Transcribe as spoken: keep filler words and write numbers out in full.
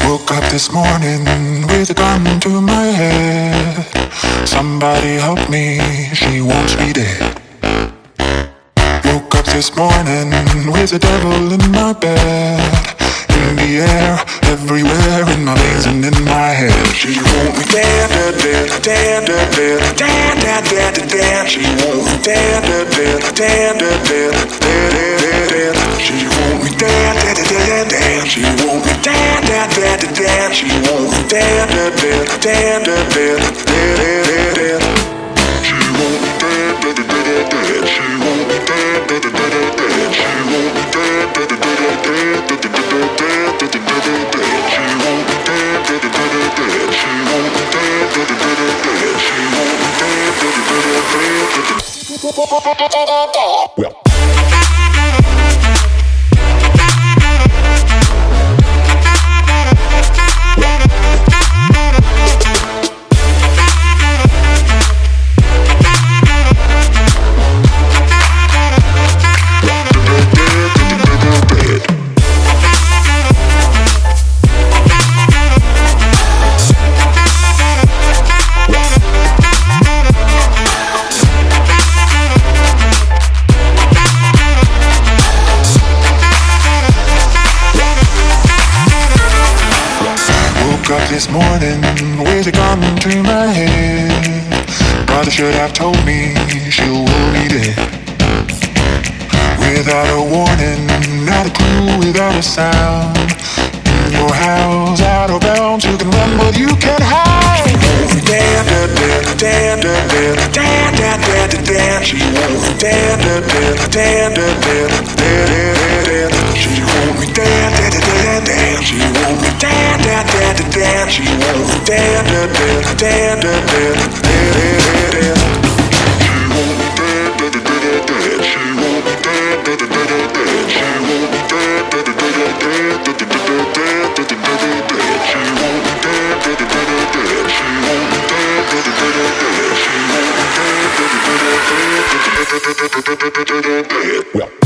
Woke up this morning with a gun to my head. Somebody help me, she wants me dead. Woke up this morning with the devil in my bed. In the air, everywhere, in my veins and in my head. She wants me dead, dead, dead, dead, dead, dead, dead, dead, dead, dead. She wants me dead, dead, dead, dead, dead, dead, dead, dead, dead. She wants me dead, dead, dead, dead, dead. She wants me dead, dead, dead, dead, dead. She wants me dead, dead, dead, dead, dead, dead, dead, dead, dead. She wants me dead, dead, dead, dead, dead. She wants me dead, dead, dead, dead, dead. She wants me dead, dead, dead, dead, dead, dead, dead, dead, dead. She wants me dead, dead, dead, dead, dead. She wants me dead, dead, dead, dead, dead. She wants me dead, dead, dead, dead, dead. Well. This morning with a gun to my head. Brother should have told me she'll will me dead. Without a warning, not a clue, without a sound. In your house, out of bounds, you can run but you can't hide. Dead, dead, dead, dead, dead, dead, dead, dead, dead, dead. She wants me dead, dead, dead, dead, dead, dead, dead, dead, dead. She wants me dead, dead, dead, dead, dead. She wants me dead, dead, dead, dead, dead. She wants me dead, dead, dead, dead, dead, dead, dead, dead. She wants me dead, dead, dead, dead. She wants me dead, dead, dead, dead. She wants me dead, dead, dead, dead, dead, dead, dead, dead. She wants me dead, dead, dead, dead. She wants me dead, dead, dead, dead. She wants me dead, dead, dead, dead, dead, dead, dead, dead, dead. Well.